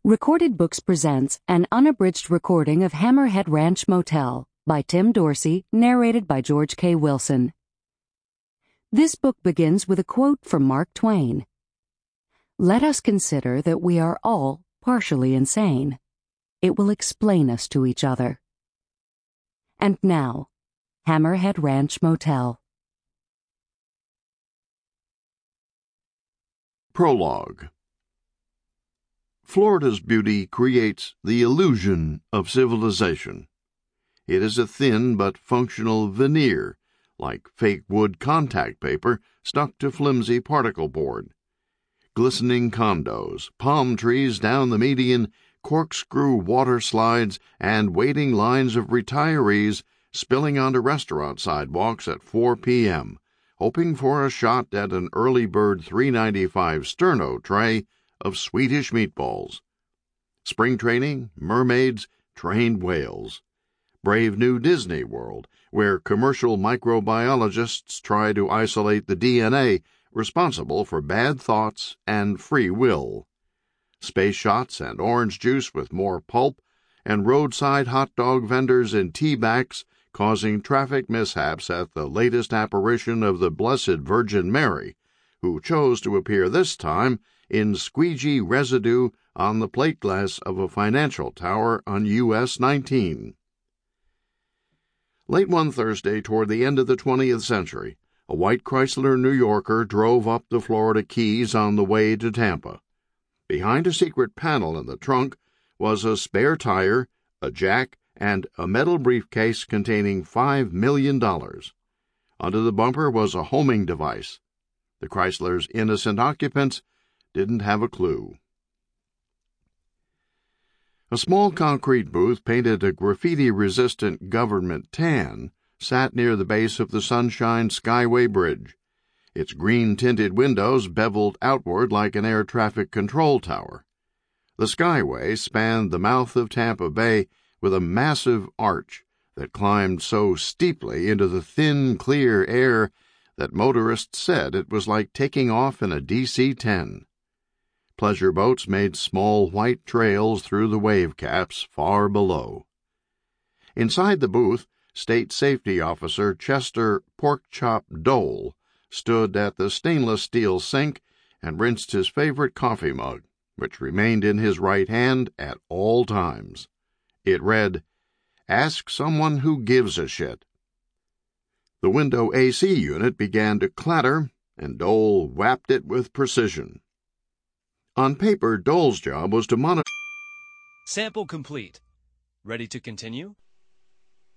Recorded Books presents an unabridged recording of Hammerhead Ranch Motel by Tim Dorsey, narrated by George K. Wilson. This book begins with a quote from Mark Twain. "Let us consider that we are all partially insane. It will explain us to each other." And now, Hammerhead Ranch Motel. Prologue. Florida's beauty creates the illusion of civilization. It is a thin but functional veneer, like fake wood contact paper stuck to flimsy particle board. Glistening condos, palm trees down the median, corkscrew water slides, and waiting lines of retirees spilling onto restaurant sidewalks at 4 p.m., hoping for a shot at an early bird $3.95 sterno tray of Swedish meatballs. Spring training, mermaids, trained whales. Brave new Disney World, where commercial microbiologists try to isolate the DNA responsible for bad thoughts and free will. Space shots and orange juice with more pulp, and roadside hot dog vendors in tea backs causing traffic mishaps at the latest apparition of the Blessed Virgin Mary, who chose to appear this time in squeegee residue on the plate glass of a financial tower on US 19. Late one Thursday toward the end of the 20th century, a white Chrysler New Yorker drove up the Florida Keys on the way to Tampa. Behind a secret panel in the trunk was a spare tire, a jack, and a metal briefcase containing $5 million. Under the bumper was a homing device. The Chrysler's innocent occupants didn't have a clue. A small concrete booth painted a graffiti-resistant government tan sat near the base of the Sunshine Skyway Bridge. Its green-tinted windows beveled outward like an air traffic control tower. The Skyway spanned the mouth of Tampa Bay with a massive arch that climbed so steeply into the thin, clear air that motorists said it was like taking off in a DC-10. Pleasure boats made small white trails through the wave caps far below. Inside the booth, State Safety Officer Chester Porkchop Dole stood at the stainless steel sink and rinsed his favorite coffee mug, which remained in his right hand at all times. It read, "Ask someone who gives a shit." The window AC unit began to clatter, and Dole whapped it with precision. On paper, Dole's job was to monitor. Sample complete. Ready to continue?